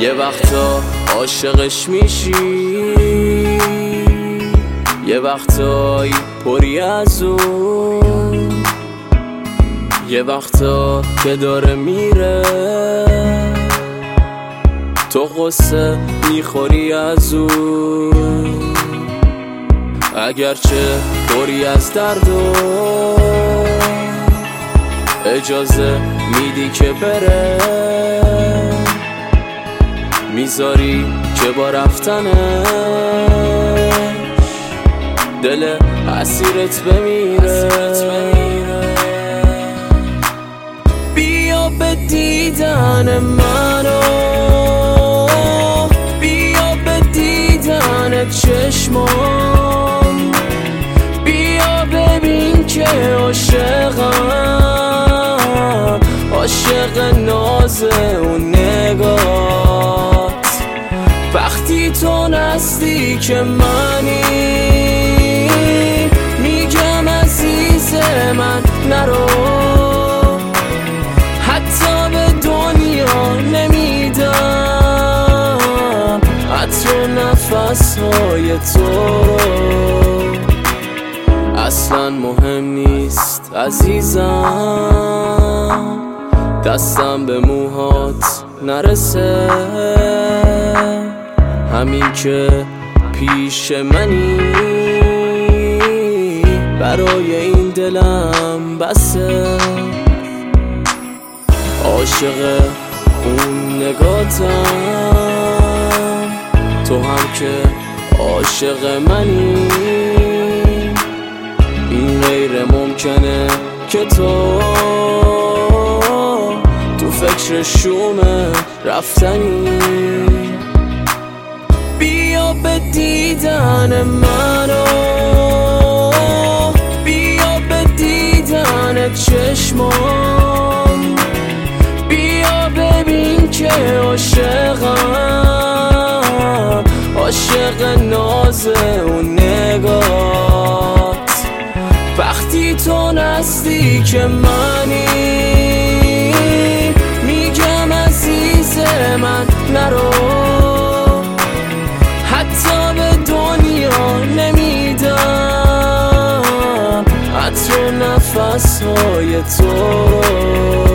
یه وقتا عاشقش میشی، یه وقتایی پری از اون، یه وقتا که داره میره تو قصه میخوری از اون. اگرچه پری از درد و اجازه میدی که بره، میذاری که با رفتنش دل اسیرت بمیره. بیا به دیدن منو، بیا به دیدن چشمام، بیا ببین که عاشقم، عاشق ناز اون نگات. وقتی تو نزدیک منی میگم عزیز من نرو، حتی به دنیا نمیدم عطر نفسهای تو رو. اصلا مهم نیست عزیزم دستم به موهات نرسه، همین که پیش منی برای این دلم بسه. عاشق اون نگاتم، تو هم که عاشق منی. این غیر ممکنه که تو فکر شوم رفتنی. بیا به دیدن منو، بیا به دیدن چشمام، بیا ببین که عاشقم، عاشق ناز اون نگات. وقتی تو نزدیک منی میگم عزیز من نرو، حتی به دنیا نمیدم عطر نفسهای تو رو.